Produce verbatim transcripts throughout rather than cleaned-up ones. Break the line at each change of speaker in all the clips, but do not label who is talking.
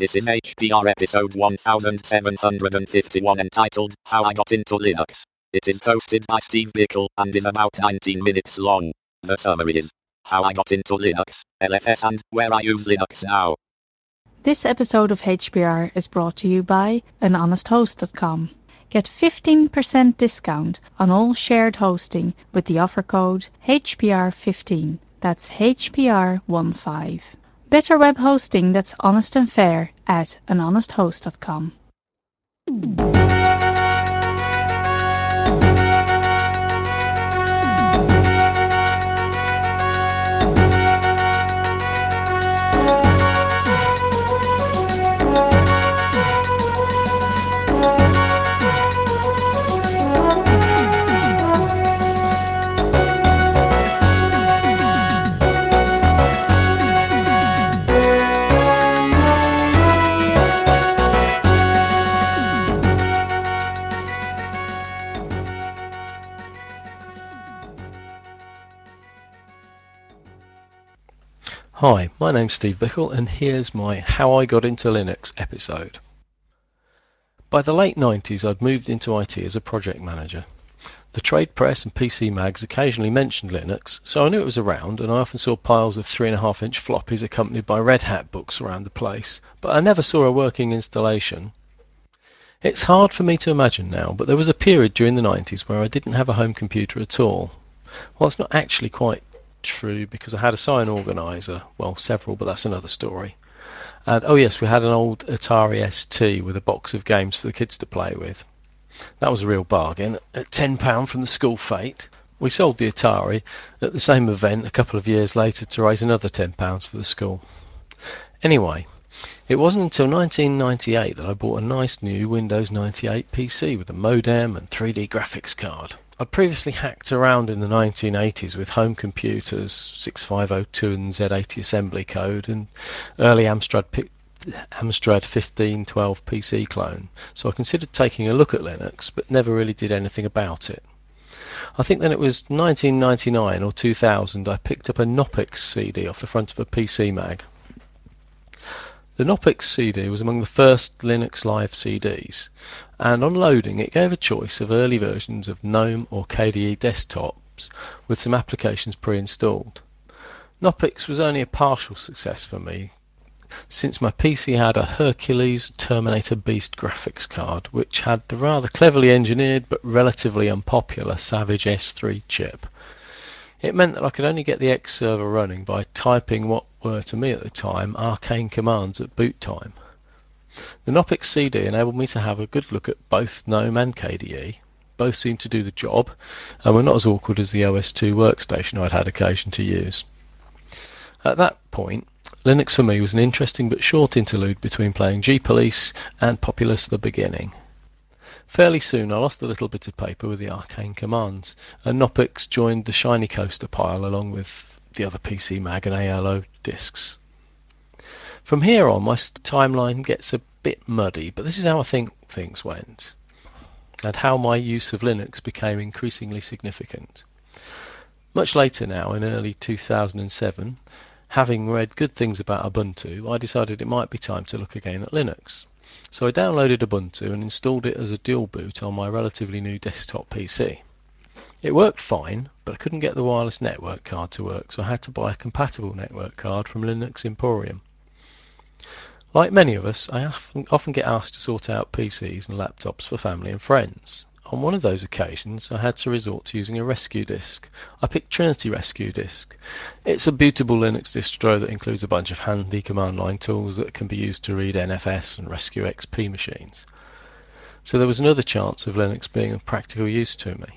This is H P R episode one thousand seven hundred fifty-one entitled How I Got Into Linux. It is hosted by Steve Bickle and is about nineteen minutes long. The summary is How I Got Into Linux, L F S and Where I Use Linux Now.
This episode of H P R is brought to you by an honest host dot com. Get fifteen percent discount on all shared hosting with the offer code H P R fifteen. That's H P R fifteen. Better web hosting that's honest and fair at an honest host dot com.
Hi, my name's Steve Bickle and here's my How I Got Into Linux episode. By the late nineties I'd moved into I T as a project manager. The trade press and P C mags occasionally mentioned Linux, so I knew it was around, and I often saw piles of three and a half inch floppies accompanied by Red Hat books around the place, but I never saw a working installation. It's hard for me to imagine now, but there was a period during the nineties where I didn't have a home computer at all. Well, it's not actually quite true because I had a sign organiser, well several, but that's another story. And oh yes, we had an old Atari S T with a box of games for the kids to play with. That was a real bargain, at ten pounds from the school fete. We sold the Atari at the same event a couple of years later to raise another ten pounds for the school. Anyway, it wasn't until nineteen ninety-eight that I bought a nice new Windows ninety-eight P C with a modem and three D graphics card. I'd previously hacked around in the nineteen eighties with home computers, sixty-five oh two and Z eighty assembly code, and early Amstrad, P- Amstrad fifteen twelve P C clone, so I considered taking a look at Linux, but never really did anything about it. I think then it was nineteen ninety-nine or two thousand I picked up a Knoppix C D off the front of a P C mag. The Knoppix C D was among the first Linux Live C Ds, and on loading it gave a choice of early versions of GNOME or K D E desktops with some applications pre-installed. Knoppix was only a partial success for me, since my P C had a Hercules Terminator Beast graphics card, which had the rather cleverly engineered but relatively unpopular Savage S three chip. It meant that I could only get the X server running by typing what were, to me at the time, arcane commands at boot time. The Knoppix C D enabled me to have a good look at both GNOME and K D E. Both seemed to do the job, and were not as awkward as the O S two workstation I'd had occasion to use. At that point, Linux for me was an interesting but short interlude between playing G-Police and Populous the Beginning. Fairly soon I lost a little bit of paper with the arcane commands, and Knoppix joined the Shiny Coaster pile along with the other P C Mag and A L O discs. From here on my timeline gets a bit muddy, but this is how I think things went, and how my use of Linux became increasingly significant. Much later now, in early two thousand seven, having read good things about Ubuntu, I decided it might be time to look again at Linux. So I downloaded Ubuntu and installed it as a dual boot on my relatively new desktop P C. It worked fine, but I couldn't get the wireless network card to work, so I had to buy a compatible network card from Linux Emporium. Like many of us, I often, often get asked to sort out P Cs and laptops for family and friends. On one of those occasions, I had to resort to using a rescue disk. I picked Trinity Rescue Disk. It's a bootable Linux distro that includes a bunch of handy command line tools that can be used to read N F S and rescue X P machines. So there was another chance of Linux being of practical use to me.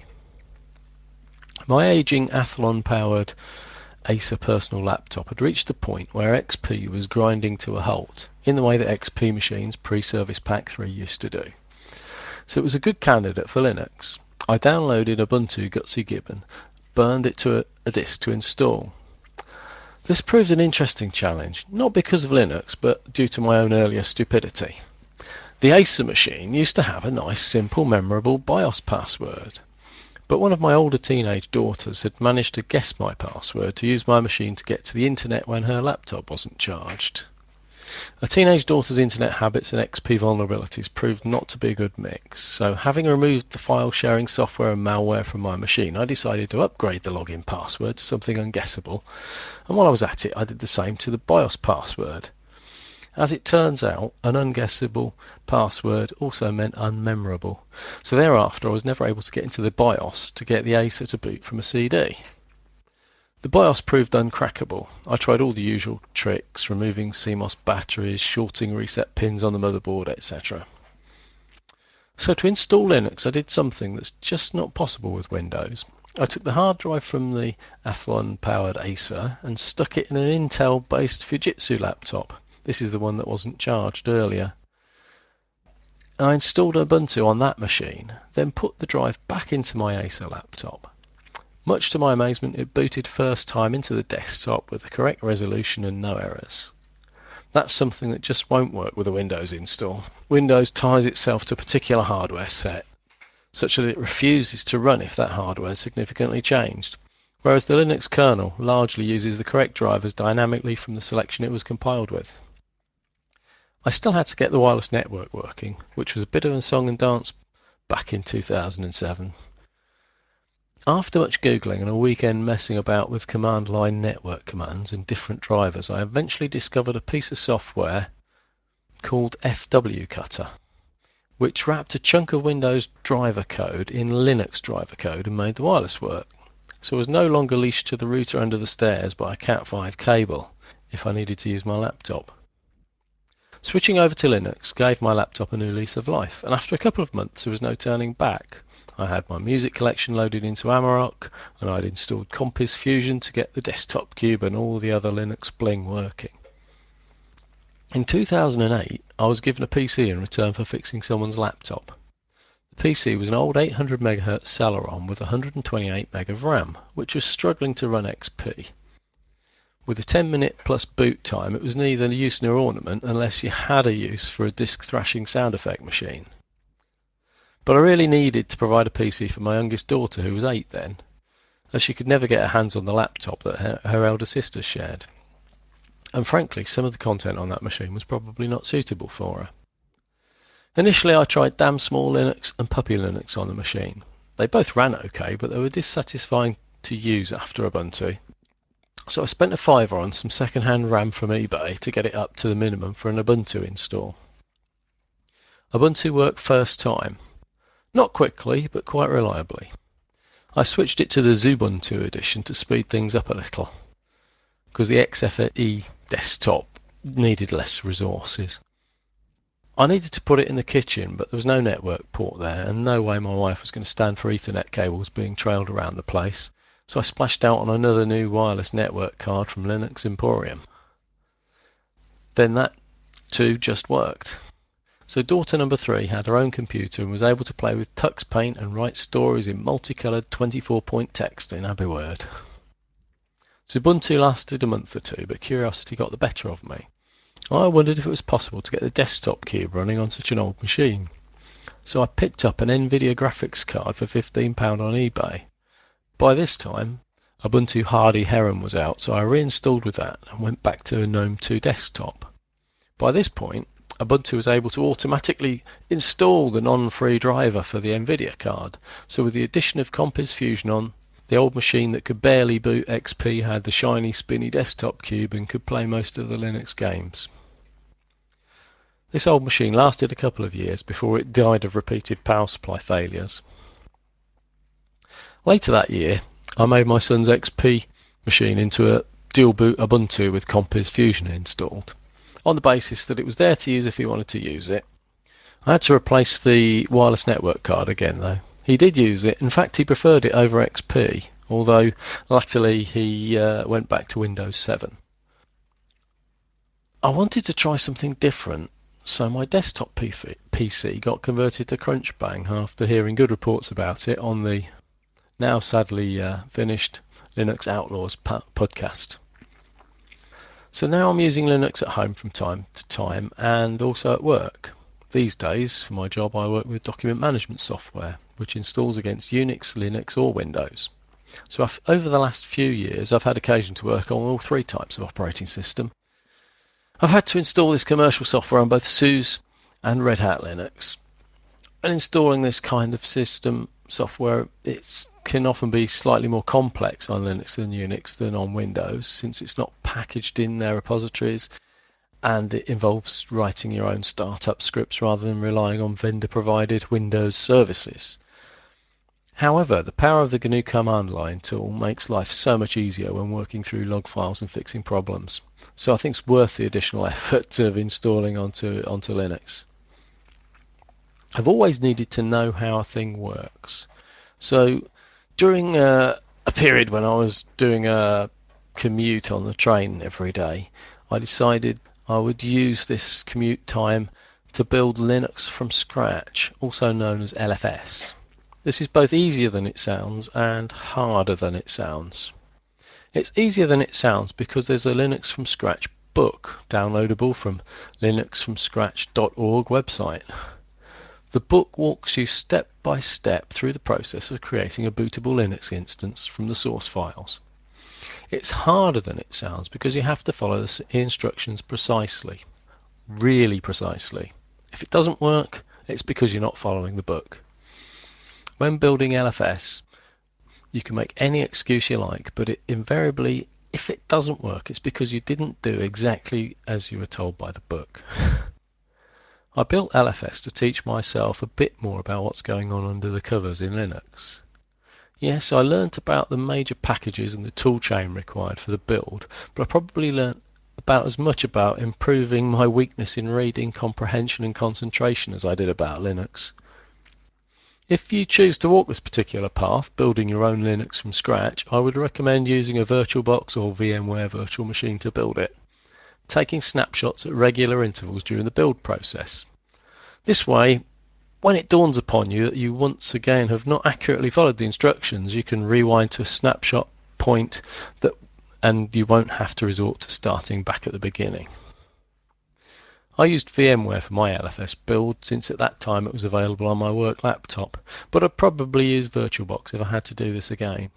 My ageing Athlon-powered Acer personal laptop had reached the point where X P was grinding to a halt, in the way that X P machines pre-Service Pack three used to do. So it was a good candidate for Linux. I downloaded Ubuntu Gutsy Gibbon, burned it to a, a disk to install. This proved an interesting challenge, not because of Linux, but due to my own earlier stupidity. The Acer machine used to have a nice, simple, memorable BIOS password. But one of my older teenage daughters had managed to guess my password to use my machine to get to the internet when her laptop wasn't charged. A teenage daughter's internet habits and X P vulnerabilities proved not to be a good mix, so having removed the file sharing software and malware from my machine, I decided to upgrade the login password to something unguessable, and while I was at it I did the same to the BIOS password. As it turns out, an unguessable password also meant unmemorable, so thereafter I was never able to get into the BIOS to get the Acer to boot from a C D. The BIOS proved uncrackable. I tried all the usual tricks, removing C M O S batteries, shorting reset pins on the motherboard, et cetera. So to install Linux I did something that's just not possible with Windows. I took the hard drive from the Athlon powered Acer and stuck it in an Intel based Fujitsu laptop. This is the one that wasn't charged earlier. I installed Ubuntu on that machine, then put the drive back into my Acer laptop. Much to my amazement, it booted first time into the desktop with the correct resolution and no errors. That's something that just won't work with a Windows install. Windows ties itself to a particular hardware set, such that it refuses to run if that hardware is significantly changed, whereas the Linux kernel largely uses the correct drivers dynamically from the selection it was compiled with. I still had to get the wireless network working, which was a bit of a song and dance back in two thousand seven. After much googling and a weekend messing about with command line network commands and different drivers, I eventually discovered a piece of software called F W Cutter, which wrapped a chunk of Windows driver code in Linux driver code and made the wireless work. So I was no longer leashed to the router under the stairs by a cat five cable if I needed to use my laptop. Switching over to Linux gave my laptop a new lease of life, and after a couple of months there was no turning back. I had my music collection loaded into Amarok, and I'd installed Compiz Fusion to get the desktop cube and all the other Linux bling working. In two thousand eight, I was given a P C in return for fixing someone's laptop. The P C was an old eight hundred megahertz Celeron with one hundred twenty-eight meg of RAM, which was struggling to run X P. With a ten minute plus boot time, it was neither use nor ornament unless you had a use for a disk thrashing sound effect machine. But I really needed to provide a P C for my youngest daughter, who was eight then, as she could never get her hands on the laptop that her, her elder sister shared. And frankly, some of the content on that machine was probably not suitable for her. Initially I tried Damn Small Linux and Puppy Linux on the machine. They both ran okay, but they were dissatisfying to use after Ubuntu. So I spent a fiver on some second-hand RAM from eBay to get it up to the minimum for an Ubuntu install. Ubuntu worked first time. Not quickly, but quite reliably. I switched it to the Xubuntu edition to speed things up a little, because the X F E desktop needed less resources. I needed to put it in the kitchen, but there was no network port there, and no way my wife was going to stand for Ethernet cables being trailed around the place, so I splashed out on another new wireless network card from Linux Emporium. Then that too just worked. So daughter number three had her own computer and was able to play with Tux Paint and write stories in multicoloured twenty-four point text in Abbey Word. Xubuntu lasted a month or two, but curiosity got the better of me. I wondered if it was possible to get the desktop cube running on such an old machine. So I picked up an Nvidia graphics card for fifteen pounds on eBay. By this time, Ubuntu Hardy Heron was out, so I reinstalled with that and went back to a GNOME two desktop. By this point, Ubuntu was able to automatically install the non-free driver for the Nvidia card, so with the addition of Compiz Fusion on, the old machine that could barely boot X P had the shiny spinny desktop cube and could play most of the Linux games. This old machine lasted a couple of years before it died of repeated power supply failures. Later that year, I made my son's X P machine into a dual boot Ubuntu with Compiz Fusion installed, on the basis that it was there to use if he wanted to use it. I had to replace the wireless network card again though. He did use it, in fact he preferred it over X P, although latterly he uh, went back to Windows seven. I wanted to try something different, so my desktop P C got converted to Crunchbang after hearing good reports about it on the now sadly uh, finished Linux Outlaws podcast. So now I'm using Linux at home from time to time and also at work. These days, for my job, I work with document management software, which installs against Unix, Linux or Windows. So I've, over the last few years, I've had occasion to work on all three types of operating system. I've had to install this commercial software on both SUSE and Red Hat Linux. And installing this kind of system software, it can often be slightly more complex on Linux than Unix than on Windows, since it's not packaged in their repositories, and it involves writing your own startup scripts rather than relying on vendor-provided Windows services. However, the power of the G N U command line tool makes life so much easier when working through log files and fixing problems. So I think it's worth the additional effort of installing onto, onto Linux. I've always needed to know how a thing works. So during a, a period when I was doing a commute on the train every day, I decided I would use this commute time to build Linux from scratch, also known as L F S. This is both easier than it sounds and harder than it sounds. It's easier than it sounds because there's a Linux from Scratch book downloadable from linux from scratch dot org website. The book walks you step by step through the process of creating a bootable Linux instance from the source files. It's harder than it sounds because you have to follow the instructions precisely, really precisely. If it doesn't work, it's because you're not following the book. When building L F S, you can make any excuse you like, but it invariably, if it doesn't work, it's because you didn't do exactly as you were told by the book. I built L F S to teach myself a bit more about what's going on under the covers in Linux. Yes, I learnt about the major packages and the toolchain required for the build, but I probably learnt about as much about improving my weakness in reading, comprehension and concentration as I did about Linux. If you choose to walk this particular path, building your own Linux from scratch, I would recommend using a VirtualBox or VMware virtual machine to build it, taking snapshots at regular intervals during the build process. This way, when it dawns upon you that you once again have not accurately followed the instructions, you can rewind to a snapshot point that, and you won't have to resort to starting back at the beginning. I used VMware for my L F S build since at that time it was available on my work laptop, but I'd probably use VirtualBox if I had to do this again.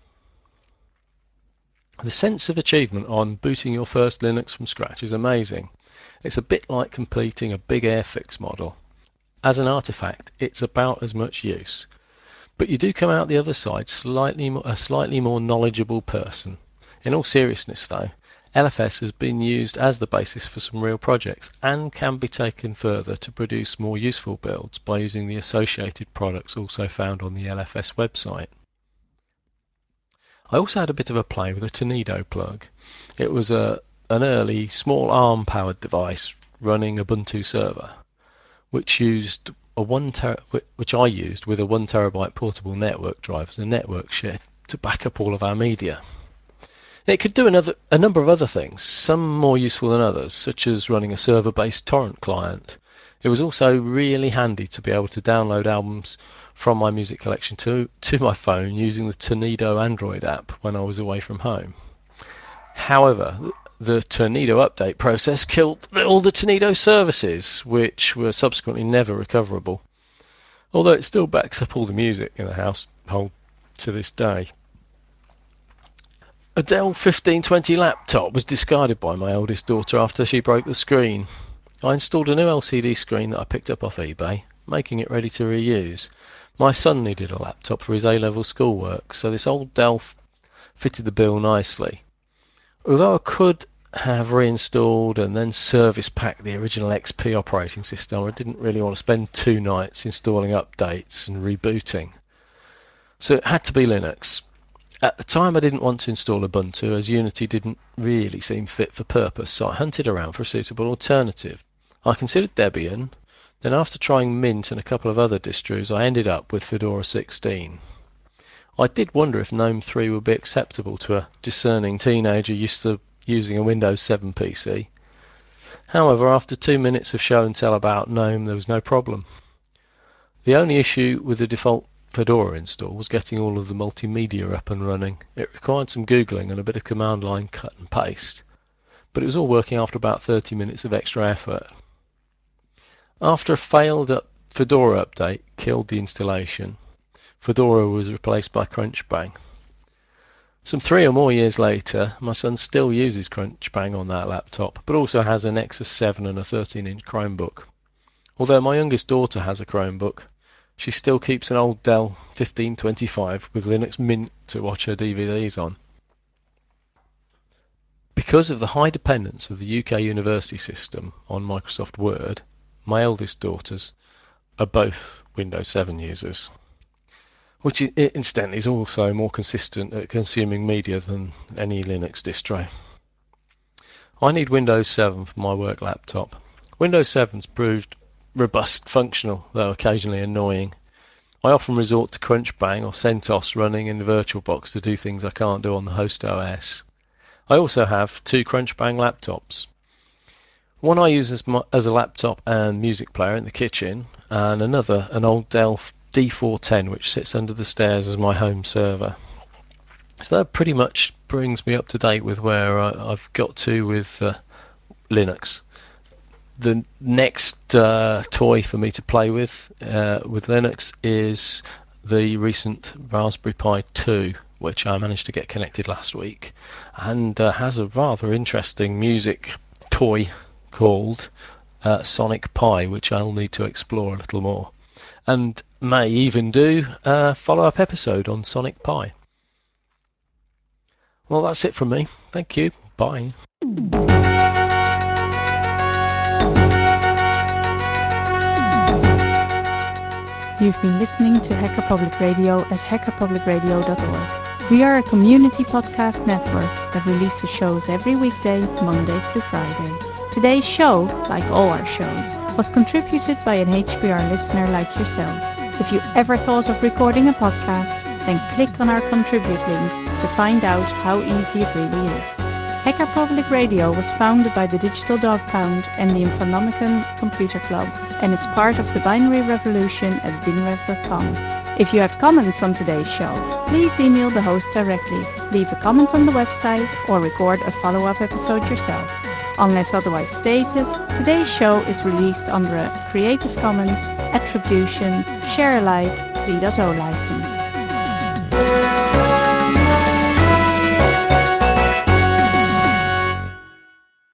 The sense of achievement on booting your first Linux from scratch is amazing. It's a bit like completing a big Airfix model. As an artifact, it's about as much use. But you do come out the other side slightly more, a slightly more knowledgeable person. In all seriousness though, L F S has been used as the basis for some real projects and can be taken further to produce more useful builds by using the associated products also found on the L F S website. I also had a bit of a play with a Tonido plug. It was a, an early small ARM powered device running Ubuntu server, which used a one ter which I used with a one terabyte portable network drive as a network share to back up all of our media. It could do another, a number of other things, some more useful than others, such as running a server-based torrent client. It was also really handy to be able to download albums from my music collection to, to my phone using the Tonido Android app when I was away from home. However, the Tonido update process killed all the Tonido services, which were subsequently never recoverable, although it still backs up all the music in the household to this day. A Dell fifteen twenty laptop was discarded by my eldest daughter after she broke the screen. I installed a new L C D screen that I picked up off eBay, making it ready to reuse. My son needed a laptop for his A-level schoolwork, so this old Dell fitted the bill nicely. Although I could have reinstalled and then service packed the original X P operating system, I didn't really want to spend two nights installing updates and rebooting. So it had to be Linux. At the time I didn't want to install Ubuntu as Unity didn't really seem fit for purpose, so I hunted around for a suitable alternative. I considered Debian, then after trying Mint and a couple of other distros I ended up with Fedora sixteen. I did wonder if GNOME three would be acceptable to a discerning teenager used to using a Windows seven P C. However, after two minutes of show and tell about GNOME there was no problem. The only issue with the default Fedora install was getting all of the multimedia up and running. It required some googling and a bit of command line cut and paste, but it was all working after about thirty minutes of extra effort. After a failed Fedora update killed the installation, Fedora was replaced by Crunchbang. Some three or more years later, my son still uses Crunchbang on that laptop, but also has a Nexus seven and a thirteen inch Chromebook. Although my youngest daughter has a Chromebook, she still keeps an old Dell fifteen twenty-five with Linux Mint to watch her D V Ds on. Because of the high dependence of the U K university system on Microsoft Word, my eldest daughters are both Windows seven users, which incidentally is also more consistent at consuming media than any Linux distro. I need Windows seven for my work laptop. Windows seven's proved robust, functional, though occasionally annoying. I often resort to Crunchbang or CentOS running in the VirtualBox to do things I can't do on the host O S. I also have two Crunchbang laptops. One I use as, my, as a laptop and music player in the kitchen, and another, an old Dell D four ten, which sits under the stairs as my home server. So that pretty much brings me up to date with where I, I've got to with uh, Linux. The next uh, toy for me to play with uh, with Linux is the recent Raspberry Pi two, which I managed to get connected last week, and uh, has a rather interesting music toy called uh, Sonic Pi, which I'll need to explore a little more, and may even do a follow-up episode on Sonic Pi. Well, that's it from me. Thank you. Bye.
You've been listening to Hacker Public Radio at hacker public radio dot org. We are a community podcast network that releases shows every weekday, Monday through Friday. Today's show, like all our shows, was contributed by an H P R listener like yourself. If you ever thought of recording a podcast, then click on our contribute link to find out how easy it really is. Hacker Public Radio was founded by the Digital Dog Pound and the Infonomicon Computer Club and is part of the Binary Revolution at binrev dot com. If you have comments on today's show, please email the host directly, leave a comment on the website, or record a follow-up episode yourself. Unless otherwise stated, today's show is released under a Creative Commons Attribution Share Alike three point oh license.